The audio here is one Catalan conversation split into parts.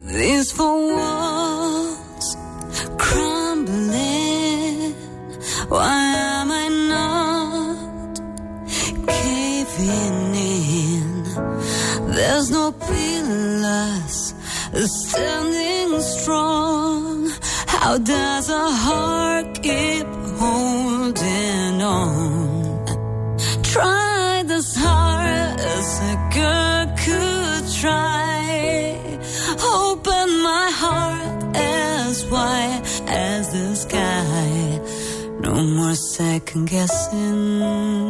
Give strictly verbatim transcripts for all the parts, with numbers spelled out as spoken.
These four walls crumbling. Why am I not caving in? There's no pillars standing strong. How does a heart keep holding on? Try as hard as a girl could try. Open my heart as wide as the sky. No more second guessing.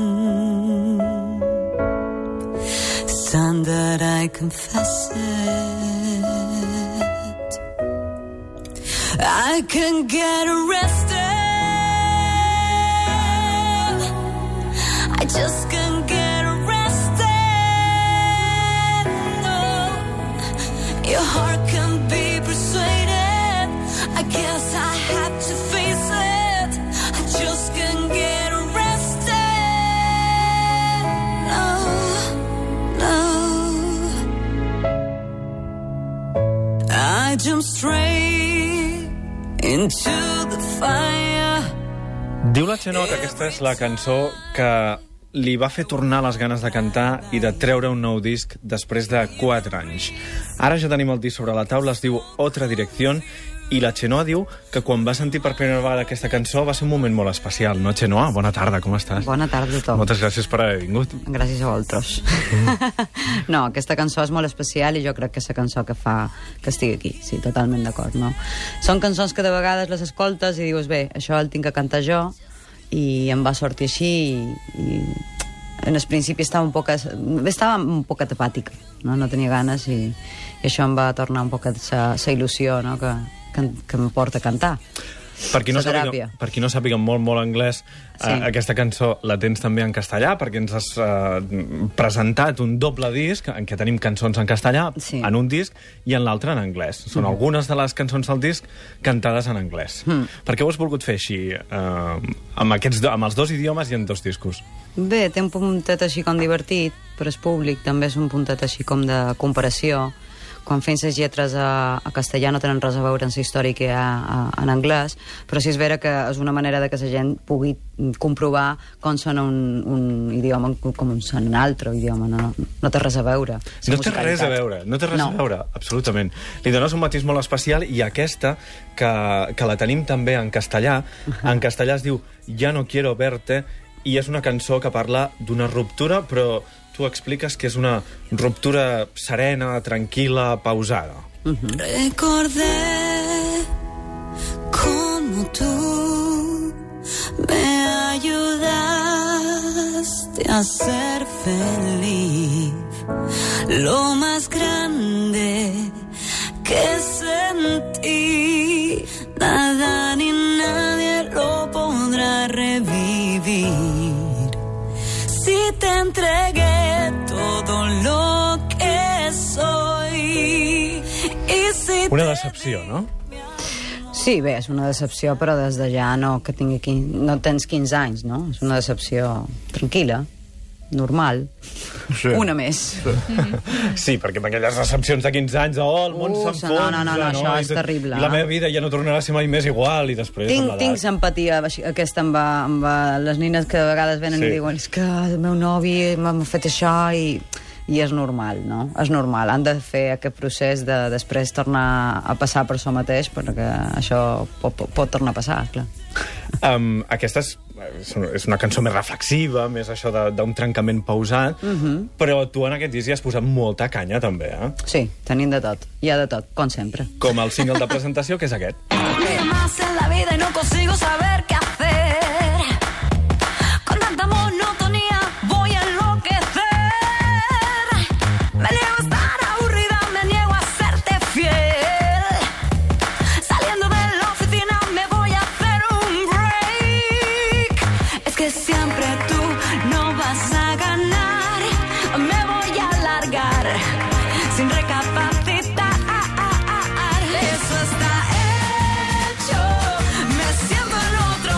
It's time that I confess it. I can get arrested. I just can't get arrested. No, your heart can be persuaded. I guess I have to face it. I just can't get arrested. No, no. I jump straight into the fire. Diu la Chenoa que aquesta és la cançó que li va fer tornar les ganes de cantar i de treure un nou disc després de quatre anys. Ara ja tenim el disc sobre la taula, es diu Otra Dirección, i la Chenoa diu que quan va sentir per primera vegada aquesta cançó va ser un moment molt especial, no, Chenoa? Bona tarda, com estàs? Bona tarda a tothom. Moltes gràcies per haver vingut. Gràcies a vosaltres. Mm. No, aquesta cançó és molt especial i jo crec que és la cançó que fa que estigui aquí, sí, totalment d'acord, no? Són cançons que de vegades les escoltes i dius, bé, això el tinc que cantar jo, i em va sortir així i, i en el principi estava un poc estava un poc apàtica, no, no tenia ganes i, i això em va tornar un poc la il·lusió, no? que, que, que em porta a cantar. Per qui no sàpiga, per qui no sàpiga molt, molt anglès, sí. eh, aquesta cançó la tens també en castellà, perquè ens has eh, presentat un doble disc en què tenim cançons en castellà, sí. en un disc, i en l'altre en anglès. Són mm. algunes de les cançons del disc cantades en anglès. Mm. Per què ho has volgut fer així, eh, amb, aquests do, amb els dos idiomes i en dos discos? Bé, té un puntet així com divertit, però és públic, també és un puntet així com de comparació. Quan fem les lletres a, a castellà no tenen res a veure amb la història que hi ha a, en anglès, però sí és vera que és una manera de que la gent pugui comprovar com sona un, un idioma com sona un altre idioma, no, no, no té res a veure. No té res a veure, no té res no. a veure, absolutament. Li dones un matís molt especial i aquesta, que, que la tenim també en castellà, en castellà es diu Ja no quiero verte, i és una cançó que parla d'una ruptura, però tu expliques que és una ruptura serena, tranquil·la, pausada. Uh-huh. Recordé como tú me ayudaste a ser feliz. Lo más grande que sentí, nada ni nadie lo podrá revivir. Si te entregué todo lo que soy y si una decepció, no? Sí, bé, és una decepció, però des de ja no, que tingui quinze, no tens quinze anys, no? És una decepció tranquil·la, normal. Sí. Una més. Sí, sí, perquè amb aquelles recepcions de quinze anys, oh, el món uh, s'enfonsa, no, no, no, no, això no, és terrible. I la meva vida ja no tornarà a ser mai més igual, i després... Tinc, tinc simpatia aquesta amb, amb les nines que de vegades venen sí. i diuen és que el meu novi m'ha fet això i... i és normal, no? És normal. Han de fer aquest procés de després tornar a passar per això mateix, perquè això pot, pot, pot tornar a passar, clar. Um, aquesta és, és una cançó més reflexiva, més això d'un trencament pausat, uh-huh. però tu en aquest disc hi has posat molta canya, també, eh? Sí, tenim de tot. Hi ha de tot, com sempre. Com el single de presentació, que és aquest. Más en la vida y no consigo saber qué hacer. Con tanta monotonía voy a enloquecer. Me niego a estar aburrida, me niego a serte fiel. Saliendo de la oficina me voy a hacer un break. Es que siempre tú no vas a ganar. Me voy a largar sin recapacitar. Eso está hecho. Me siento en otro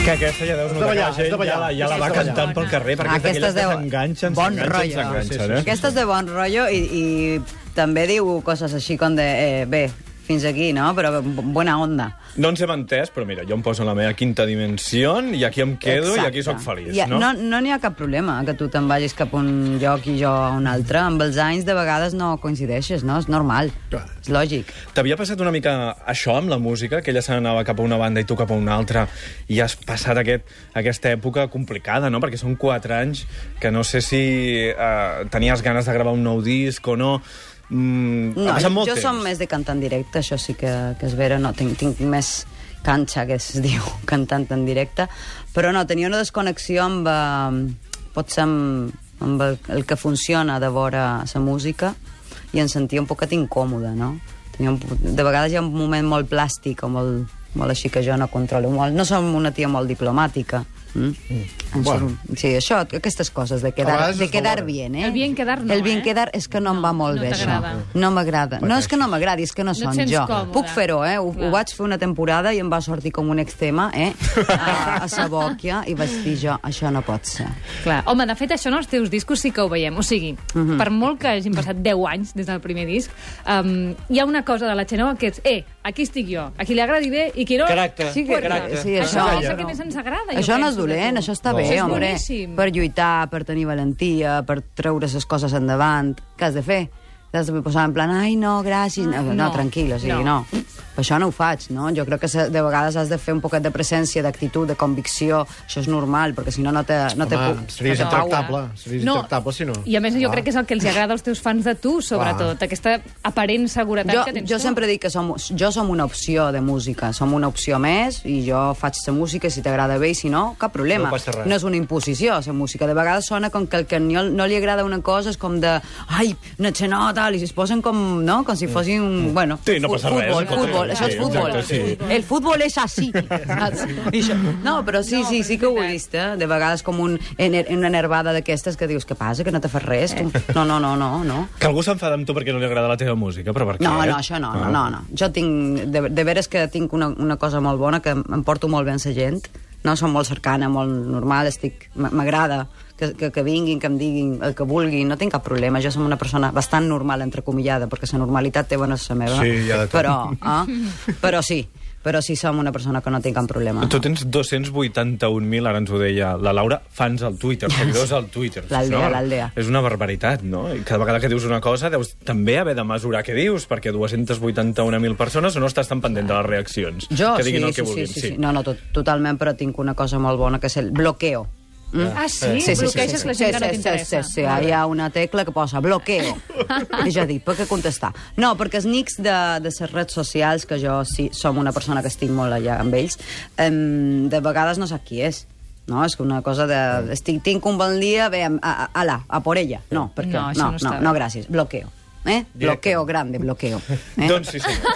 Que aquesta ja deus notar que la gent ja la, ja la va cantant pel carrer, perquè aquestes d'aquelles que s'enganxen, bon s'enganxen, rotllo. s'enganxen, eh? Aquestes de bon rotllo i, i també diu coses així com de, eh, bé, fins aquí, no? Però bona onda. No ens hem entès, però mira, jo em poso en la meva quinta dimensió i aquí em quedo. Exacte. I aquí sóc feliç, ja, no? No no n'hi ha cap problema que tu te'n vagis cap a un lloc i jo a un altre. Amb els anys de vegades no coincideixes, no? És normal, Clar. és lògic. T'havia passat una mica això amb la música, que ella se n'anava cap a una banda i tu cap a una altra, i has passat aquest, aquesta època complicada, no? Perquè són quatre anys que no sé si eh, tenies ganes de gravar un nou disc o no. Mm, no, jo, jo som més de cantar en directe, això sí que, que és vera, no, tinc, tinc més canxa, que es diu, cantant en directe, però no, tenia una desconnexió amb, eh, potser amb, amb el, el que funciona de veure la música, i em sentia un poquet incòmoda, no? Tenia un, de vegades hi ha un moment molt plàstic o molt, molt així que jo no controlo molt. No som una tia molt diplomàtica. Mm? Mm. Bueno. Sí, això, aquestes coses de quedar, de quedar bien, eh? El bien quedar no, El bien eh? quedar és que no, no em va molt no bé, això. No m'agrada. No és que no m'agradi, és que no, no som jo. Còmode. Puc fer-ho, eh? Ho, ho vaig fer una temporada i em va sortir com un eczema, eh? A, a sa bòquia, i vaig dir jo, això no pot ser. Clar. Home, de fet, això en els teus discos sí que ho veiem. O sigui, uh -huh. per molt que hagin passat deu anys des del primer disc, um, hi ha una cosa de la Chenoa que és, eh, aquí estic jo, a qui li agradi bé i qui no... Caràcter. Sí, que, caràcter. sí, això, això, és el que més ens agrada. això no és dolent, això està bé, és home. boníssim. Per lluitar, per tenir valentia, per treure les coses endavant. Què has de fer? T'has de posar en plan, ai, no, gràcies. No, no, no tranquil, o sigui, no. no. Per això no ho faig, no? Jo crec que de vegades has de fer un poquet de presència, d'actitud, de convicció. Això és normal, perquè si no, no te, no te Home, puc... series no intractable. Series No. intractable, si no. I a més jo Clar. crec que és el que els agrada als teus fans de tu, sobretot. Clar. Aquesta aparent seguretat Jo, que tens jo tu. sempre dic que som, jo som una opció de música, som una opció més, i jo faig la música, si t'agrada bé, i si no, cap problema. No passa res. No és una imposició, la música. De vegades sona com que el que no, no li agrada una cosa és com de, ai, no sé, no, tal, i es posen com, no?, com si fossin un, bueno, Sí, no passa res. futbol, no futbol, passa això res. és futbol. Exacte, sí. El futbol és així. I això, no, però sí, sí, sí que ho he vist, eh? De vegades com un, una nervada d'aquestes que dius, què passa, que no te fas res? Tu? No, no, no, no, no. Que algú s'enfada amb tu perquè no li agrada la teva música, però per què? No, eh? no, això no, Ah. no, no, no. Jo tinc, de, de veres que tinc una, una cosa molt bona, que em porto molt bé amb la gent, no? Som molt cercana, molt normal, estic, m'agrada que, que, que vinguin, que em diguin el que vulguin, no tinc cap problema. Jo som una persona bastant normal, entrecomillada, perquè la normalitat té bona la meva. Sí, hi ha de tot. Però, eh? però sí, però sí som una persona que no tinc cap problema. Tu tens dos-cents vuitanta-un mil, ara ens ho deia la Laura, fans al Twitter, seguidors al Twitter. L'aldea, no? l'aldea. És una barbaritat, no? I cada vegada que dius una cosa deus també haver de mesurar què dius, perquè dos-cents vuitanta-un mil persones o no estàs tan pendent de les reaccions. Jo, que sí, diguin el sí, que vulguin. sí, sí, sí. No, no, tot, totalment, però tinc una cosa molt bona, que és el bloqueo. Mm? Ah, sí? Sí, sí, sí, Bloqueixes sí, la sí, gent que no sí, sí, t'interessa. sí, sí, hi ha una tecla que posa bloqueo. I jo dic, per què contestar? No, perquè els nics de, de les redes socials, que jo sí som una persona que estic molt allà amb ells, em, de vegades no sap qui és. No, és que una cosa de... Estic, tinc un bon dia, ve, a, a, ala, a por ella. No, perquè, No, això no, no no, està no, bé. gràcies, bloqueo. Eh? Bloqueo grande, bloqueo. Eh? Doncs sí, sí.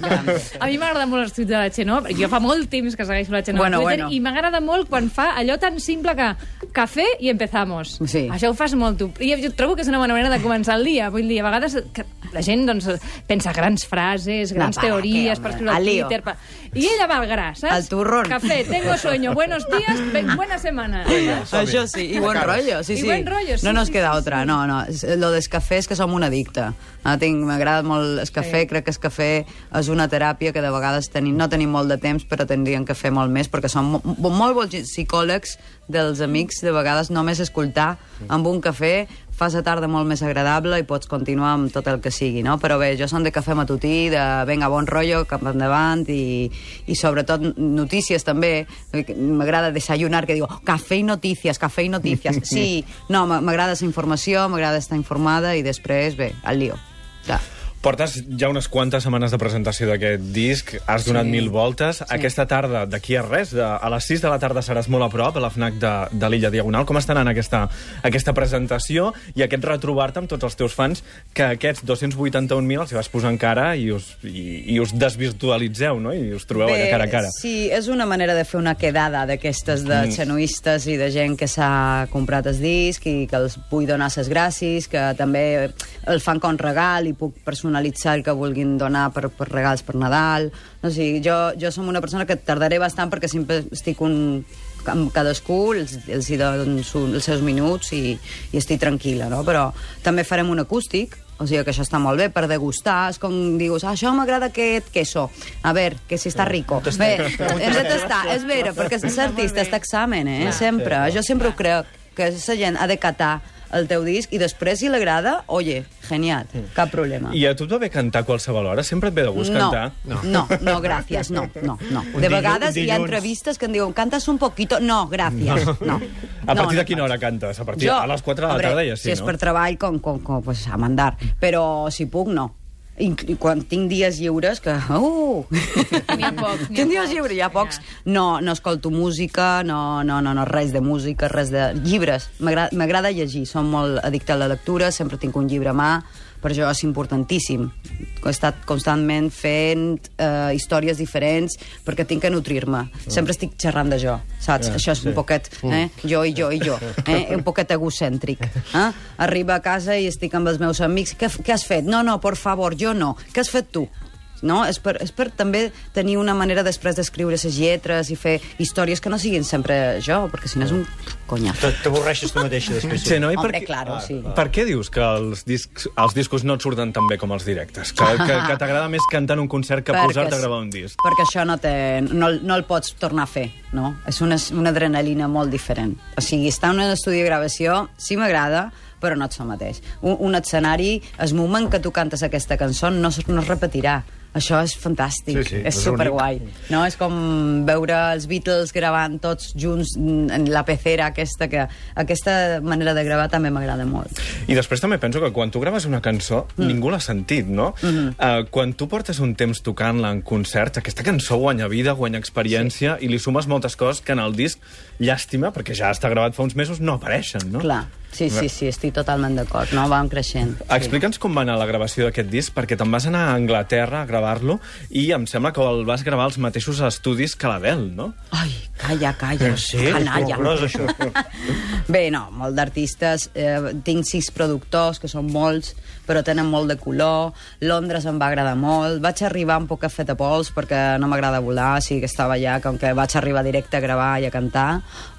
A mi m'agrada molt els tuits de la Chenoa, perquè jo fa molt temps que segueixo la Chenoa Bueno, a Twitter, bueno. i m'agrada molt quan fa allò tan simple que cafè i empezamos. Sí. Això ho fas molt tu. I jo trobo que és una bona manera de començar el dia. Vull dir, a vegades que la gent doncs, pensa grans frases, grans No, para, teories que, per hombre, escriure al al lío. Twitter. Pa... I ella va al gra, saps? Al turrón. Cafè, tengo sueño, buenos días, ben, buena semana. Això sí, i buen rollo, sí, I sí. buen rollo, sí, no nos sí, queda sí, otra, sí. no, no. Lo dels cafès que som un addicte. Ah, tinc, m'agrada molt el cafè, Sí. crec que el cafè és una teràpia que de vegades tenim, no tenim molt de temps, però tindríem que fer molt més, perquè som mo molt bons psicòlegs dels amics, de vegades només escoltar amb un cafè fa la tarda molt més agradable i pots continuar amb tot el que sigui, no? Però bé, jo som de cafè matutí, de venga, bon rotllo, cap endavant, i, i sobretot notícies també. M'agrada desayunar, que digo, cafè i notícies, cafè i notícies. Sí, no, m'agrada la informació, m'agrada estar informada, i després, bé, al lío. Clar. Portes ja unes quantes setmanes de presentació d'aquest disc, has donat Sí. mil voltes. Sí. Aquesta tarda, d'aquí a res, de, a les sis de la tarda seràs molt a prop, a la FNAC de, de l'Illa Diagonal. Com està anant aquesta, aquesta presentació i aquest retrobar-te amb tots els teus fans, que aquests dos-cents vuitanta-un mil els hi vas posar en cara i us, i, i us desvirtualitzeu, no? I us trobeu allà cara a cara. Sí, és una manera de fer una quedada d'aquestes de Mm. xenoistes i de gent que s'ha comprat el disc i que els vull donar les gràcies, que també el fan com regal i puc personalitzar personalitzar el que vulguin donar per, per regals per Nadal. No sé, jo, jo som una persona que tardaré bastant perquè sempre estic un, amb cadascú, els, els hi dono els seus minuts i, i estic tranquil·la, no? Però també farem un acústic, o sigui que això està molt bé, per degustar. És com dius, ah, això m'agrada aquest queso. A veure, que si està rico. Bé, hem de tastar, és vera, perquè és artista, és examen, eh? Sempre. Jo sempre ho crec, que la gent ha de catar el teu disc i després, si l'agrada, oye, genial, cap problema. I a tu et va bé cantar a qualsevol hora? Sempre et ve de gust no, cantar? No, no, no, gràcies, no, no, no. De vegades hi ha entrevistes que em diuen, cantes un poquito? No, gràcies, no. A partir de quina hora cantes? A partir a les quatre de la tarda ja sí, no? Si és per treball, com, com, com pues, a mandar. Però si puc, no. I quan tinc dies lliures, que... Uh! N'hi ha pocs. Tinc dies lliures, hi ha pocs. No, no escolto música, no, no, no, no, res de música, res de... Llibres. M'agrada llegir, som molt addicte a la lectura, sempre tinc un llibre a mà, per això és importantíssim. He estat constantment fent uh, històries diferents perquè tinc que nutrir-me. Sempre estic xerrant de jo, saps? Yeah, això és sí. un poquet, eh? Jo i jo i jo. Eh? Un poquet egocèntric. Eh? Arriba a casa i estic amb els meus amics. Què, què has fet? No, no, por favor, jo no. Què has fet tu? No? És, per, és per també tenir una manera després d'escriure les lletres i fer històries que no siguin sempre jo, perquè si no és un conyazo. T'avorreixes tu mateixa després. Sí, no? I Hombre, per, claro, sí. Per què dius que els discs, els discos no et surten tan bé com els directes? Que, que, que t'agrada més cantar en un concert que posar-te a gravar un disc? Perquè això no, té, no, no el pots tornar a fer, no? És una, una adrenalina molt diferent. O sigui, estar en un estudi de gravació sí m'agrada, però no et so mateix. Un, un escenari, el moment que tu cantes aquesta cançó no, no es repetirà. Això és fantàstic, sí, sí, és superguai. No? És com veure els Beatles gravant tots junts en la pecera aquesta, que aquesta manera de gravar també m'agrada molt. I després també penso que quan tu graves una cançó, mm. ningú l'ha sentit, no? Mm -hmm. uh, quan tu portes un temps tocant-la en concerts, aquesta cançó guanya vida, guanya experiència, sí. i li sumes moltes coses que en el disc, llàstima, perquè ja està gravat fa uns mesos, no apareixen, no? Clar. Sí, sí, sí, estic totalment d'acord, no? Vam creixent. Sí. Explica'ns com va anar la gravació d'aquest disc, perquè te'n vas anar a Anglaterra a gravar-lo i em sembla que el vas gravar als mateixos estudis que l'Adele, no? Ai, calla, calla, sí, canalla. Gros, això. Bé, no, molt d'artistes. Eh, tinc sis productors, que són molts, però tenen molt de color. Londres em va agradar molt. Vaig arribar un poc a fet a pols, perquè no m'agrada volar, sí que estava allà, com que vaig arribar directe a gravar i a cantar,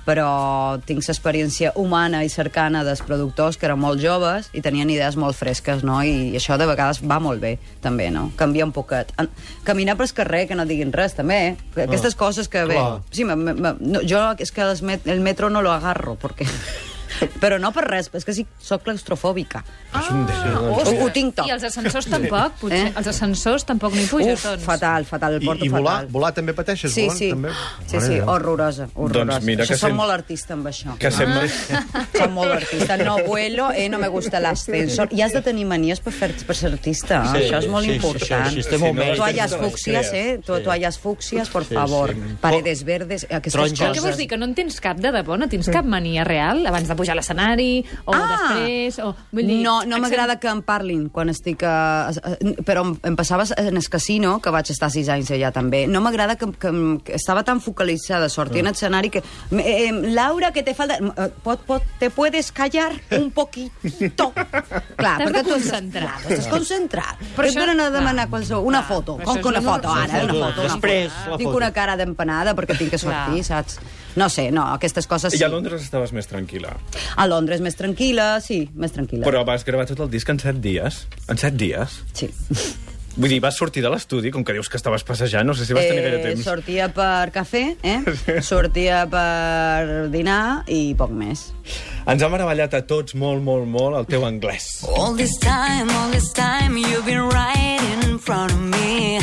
però tinc l'experiència humana i cercana dels productors que eren molt joves i tenien idees molt fresques, no? I això de vegades va molt bé, també, no? Canvia un poquet. Caminar pel carrer, que no diguin res, també. Aquestes coses que, bé... Sí, me, me, no, jo és que met, el metro no lo agarro, perquè... Però no per res, és que sí, soc claustrofòbica. Ah, ho, ho tinc tot. I els ascensors tampoc, potser. Eh? Els ascensors tampoc n'hi puges, Uf, doncs. fatal, fatal, el porto I, i volar, fatal. volar també pateixes? Sí, volant, sí, també? sí, sí, horrorosa, horrorosa. Doncs mira això que som sem... molt artista amb això. Que sempre... Ah. Som molt artista. No vuelo, eh, no me gusta l'ascensor. I has de tenir manies per, fer, per ser artista. Sí, això és molt sí, important. Sí, sí, sí, sí, toalles fúcsies, eh? To, toalles fúcsies, por sí, favor. Sí. Paredes verdes, aquestes Taronges. coses. Què vols dir, que no en tens cap de debò? No tens cap mania real abans de pujar a l'escenari o Ah! després? O, vull dir, No, no m'agrada que em parlin quan estic... A, a, però em, em passava en el casino, que vaig estar sis anys allà també. No m'agrada que, que, que estava tan focalitzada, sortir en escenari que... Eh, Laura, que te falta... Eh, pot, pot, te puedes callar un poquito. Clar, T'has de tu concentrar. Clar, estàs concentrat. Però Però això- això no demanar clar. qualsevol... Una Clar, foto. però Com això que una és una foto, ara, foto. una foto. Una Després, foto. la Tinc foto. una cara d'empanada perquè tinc que sortir, Clar. saps? No sé, no, aquestes coses sí. I a Londres estaves més tranquil·la. A Londres més tranquil·la, sí, més tranquil·la. Però vas gravar tot el disc en set dies. En set dies. Sí. Vull dir, vas sortir de l'estudi, com que dius que estaves passejant, no sé si vas tenir gaire temps. Sortia per cafè, eh? Sortia per dinar i poc més. Ens ha meravellat a tots molt, molt, molt el teu anglès. All this time, all this time, you've been right in front of me.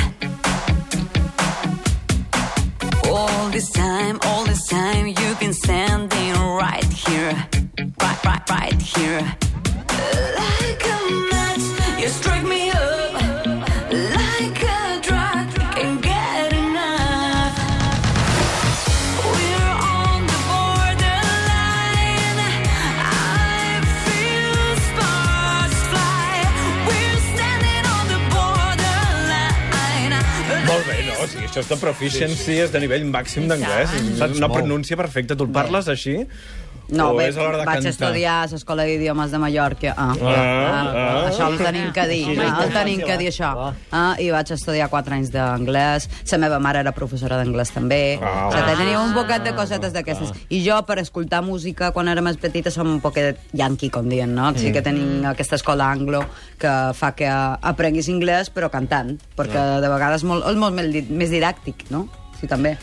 All this time, all this time, you've been standing right here, right, right, right here. Like a match, you strike me up, like a drug, can't get enough. We're on the borderline, I feel sparks fly. We're standing on the borderline. Molt bé, no? O sigui, això és de proficiency, és de nivell màxim d'anglès. I És una pronúncia perfecta. Tu el parles així? No, o bé, és a l'hora de vaig cantar? estudiar a l'Escola d'Idiomes de Mallorca. Ah, Ah, ah, això ho tenim que dir, Sí, sí, ah, ho sí, tenim sí, que dir, això. Ah, I vaig estudiar quatre anys d'anglès. La meva mare era professora d'anglès, també. Ah. O sigui, tenia un poquet de cosetes d'aquestes. I jo, per escoltar música, quan era més petita, som un poquet yankee, com diuen, no? Sí que tenim aquesta escola anglo que fa que aprenguis anglès, però cantant, perquè de vegades molt, és molt més di- més didàctic, no? Sí, també.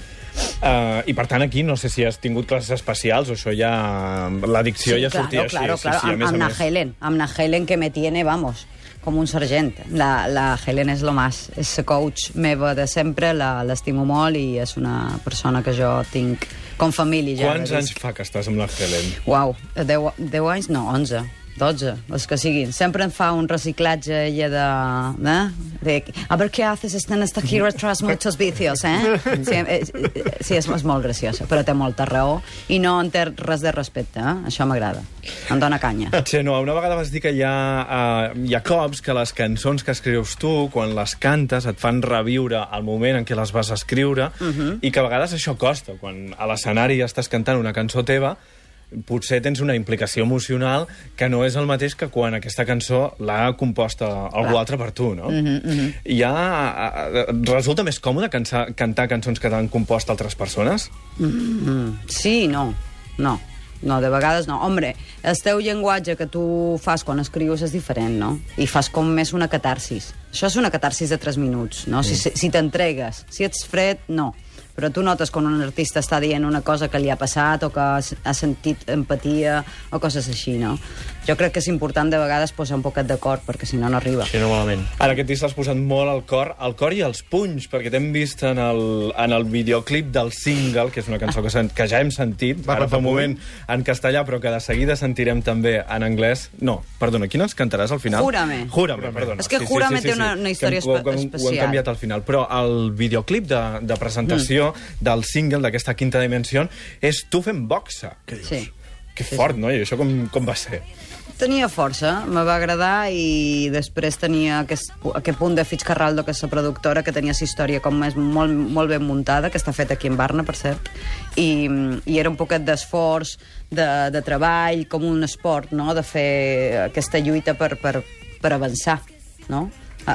Uh, I per tant aquí no sé si has tingut classes especials o això ja... L'addicció ja claro, sortia claro, així. claro. Sí, sí, a Am- més a amb la més. Helen, amb la Helen que me tiene, vamos, com un sergent. La, la Helen és lo más, és la coach meva de sempre, la- l'estimo molt i és una persona que jo tinc com família. Ja Quants anys fa que estàs amb la Helen? Uau, deu, deu anys? No, onze. dotze, els que siguin. Sempre em fa un reciclatge ella de... eh? de a ver qué haces, están hasta aquí tras muchos vicios, eh? Sí, eh, sí és, és molt graciosa, però té molta raó i no en té res de respecte, eh? Això m'agrada. Em dóna canya. Xeno, una vegada vas dir que hi ha, uh, hi ha cops que les cançons que escrius tu, quan les cantes, et fan reviure el moment en què les vas escriure uh -huh. i que a vegades això costa. Quan a l'escenari estàs cantant una cançó teva, potser tens una implicació emocional que no és el mateix que quan aquesta cançó l'ha composta algú Clar. altre per tu, no? Mm -hmm, mm -hmm. Hi ha, resulta més còmode cantar, cantar cançons que t'han compost altres persones? Mm -hmm. Sí i no. No. No, de vegades no. Hombre, el teu llenguatge que tu fas quan escrius és diferent, no? I fas com més una catarsis. Això és una catarsis de tres minuts, no? Mm. Si, si t'entregues. Si ets fred, no. Però tu notes quan un artista està dient una cosa que li ha passat o que ha sentit empatia o coses així, no? Jo crec que és important de vegades posar un poquet de cor, perquè si no, no arriba. Sí, no malament. Ara aquest disc l'has posat molt al cor, al cor i als punys, perquè t'hem vist en el, en el videoclip del single, que és una cançó que, sen, que ja hem sentit, Va, ara va, fa un va, moment en castellà, però que de seguida sentirem també en anglès. No, perdona, quina ens cantaràs al final? Júrame. Júrame, perdona. És que Júrame té una, una història que, ho, ho, especial. Ho hem canviat al final, però el videoclip de, de presentació mm. del single, d'aquesta quinta dimensió, és tu fent boxa. Sí. Que fort, no? I això com, com va ser? Tenia força, me va agradar i després tenia aquest, aquest punt de Fitzcarraldo, que és la productora, que tenia la història com més molt, molt ben muntada, que està feta aquí en Barna, per cert, i, i era un poquet d'esforç, de, de treball, com un esport, no?, de fer aquesta lluita per, per, per avançar, no?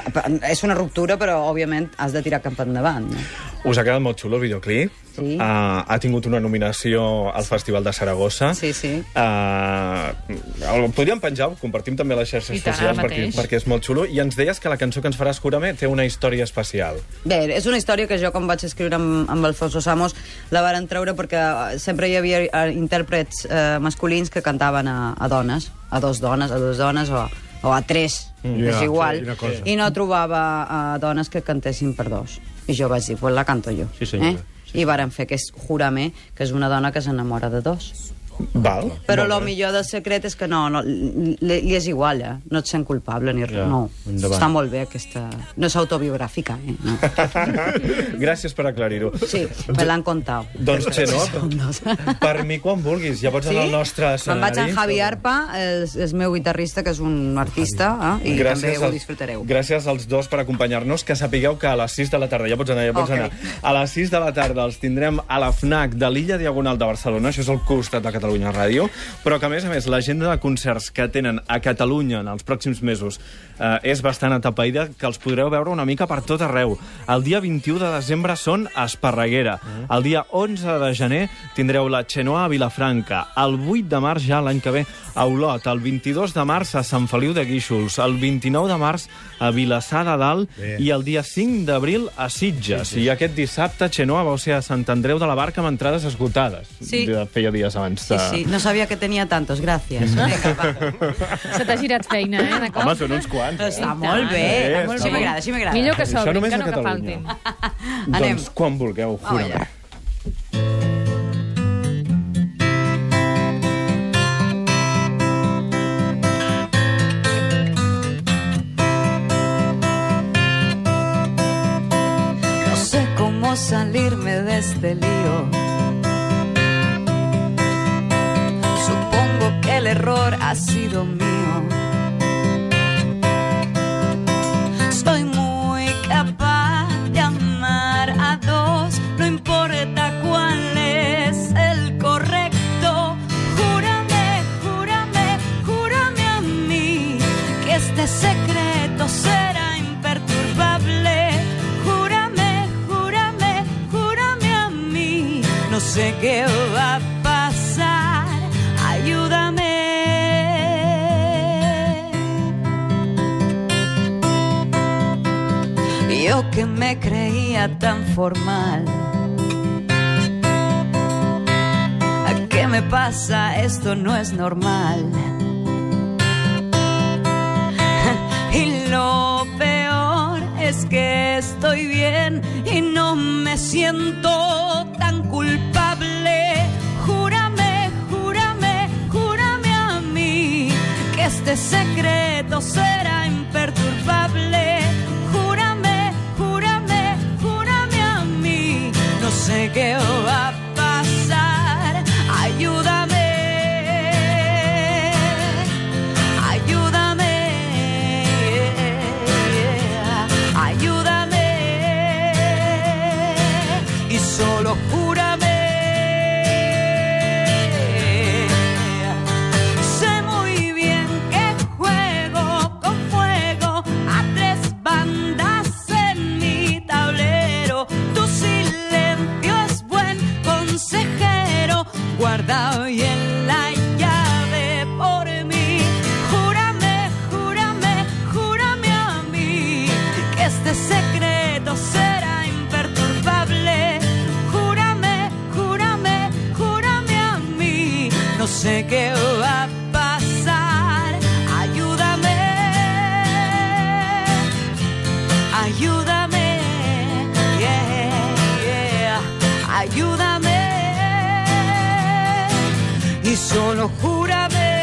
És una ruptura, però, òbviament, has de tirar cap endavant, no? Us ha quedat molt xulo el videoclip. Sí. Uh, ha tingut una nominació al Festival de Saragossa. Sí, sí. Uh, el podríem penjar, ho compartim també a les xarxes I tant, socials ara perquè, mateix. perquè és molt xulo. I ens deies que la cançó que ens faràs Júrame té una història especial. Bé, és una història que jo, quan vaig escriure amb, amb Alfonso Samos, la varen treure perquè sempre hi havia eh, intèrprets eh, masculins que cantaven a, a dones, a dos dones, a dues dones o, o a tres, mm. és Ja, igual. sí, una cosa. I no trobava a dones que cantessin per dos. I jo vaig dir, pues la canto jo. Sí, senyora. Eh? I varen fer que és Júrame, que és una dona que s'enamora de dos. Val? Però Molt el bé. millor del secret és que no, no li, li és igual, eh? No et sent culpable ni res. Ja, No, endavant. està molt bé aquesta... No és autobiogràfica, eh? No. Gràcies per aclarir-ho. Sí, me l'han contat. Doncs, Xeno, per mi quan vulguis, ja pots anar al nostre Me'n escenari. vaig amb Javi Arpa, el, el meu guitarrista, que és un artista, eh? i també ho als- disfrutareu. Gràcies als dos per acompanyar-nos, que sapigueu que a les sis de la tarda, ja pots anar, ja pots Ok. anar, a les sis de la tarda els tindrem a la FNAC de l'Illa Diagonal de Barcelona, això és al costat de Catalunya Ràdio, però que a més a més l'agenda de concerts que tenen a Catalunya en els pròxims mesos eh, és bastant atapeïda, que els podreu veure una mica per tot arreu. El dia vint-i-u de desembre són a Esparreguera, el dia onze de gener tindreu la Xenoa a Vilafranca, el vuit de març ja l'any que ve a Olot, el vint-i-dos de març a Sant Feliu de Guíxols, el vint-i-nou de març a Vilassar de Dalt Bé. i el dia cinc d'abril a Sitges. Sí, sí. I aquest dissabte Xenoa vau ser a Sant Andreu de la Barca amb entrades esgotades. Sí. De- Feia dies abans Sí, de... sí, no sabia que tenia tantos, gràcies. Vinga, va. Se t'ha girat feina, eh, de cop? Home, són uns quants. Eh? Està molt bé, Sí, està molt està així m'agrada, així m'agrada. Millor que Això sobrin, només que a no que Catalunya. faltin. Anem. Doncs quan vulgueu, Vamos jura'm. allà. No sé cómo salirme de este lío. Supongo que el error ha sido mío. Soy muy capaz de amar a dos, no importa cuál es el correcto. Juro sé qué va a pasar, ayúdame. Yo que me creía tan formal, ¿qué me pasa? Esto no es normal. Y lo peor es que estoy bien y no me siento tan culpable. Júrame, júrame, júrame a mí que este secreto será imperturbable. Júrame, júrame, júrame a mí. No sé qué va a pasar. Ayúdame. Solo júrame. Sé muy bien que juego con fuego a tres bandas en mi tablero. Tu silencio es buen consejero, guardado y en la llave por mí. Júrame, júrame, júrame a mí que este secreto será imperturbable. No sé qué va a pasar, ayúdame, ayúdame, yeah, yeah, ayúdame, y solo júrame.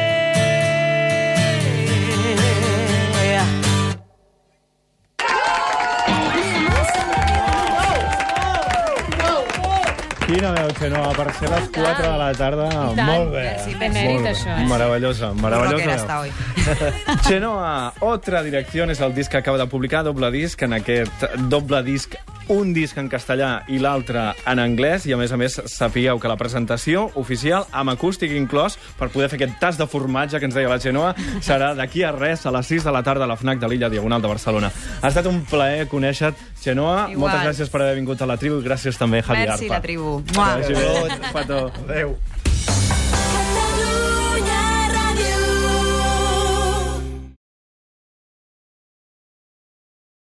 Quina veu, Xenoa, per ser les quatre de la tarda. Molt bé. Sí, té mèrit, això. Eh? Maravillosa, maravillosa. Està hoy. Xenoa, Otra Dirección és el disc que acaba de publicar, doble disc, en aquest doble disc, un disc en castellà i l'altre en anglès, i a més a més sapigueu que la presentació oficial, amb acústic inclòs, per poder fer aquest tas de formatge que ens deia la Xenoa, serà d'aquí a res, a les sis de la tarda, a la FNAC de l'Illa Diagonal de Barcelona. Ha estat un plaer conèixer-te, Xenoa. Igual. Moltes gràcies per haver vingut a la tribu i gràcies també, Javi Arpa. Merci, la tribu. Adéu, Pato. Adéu.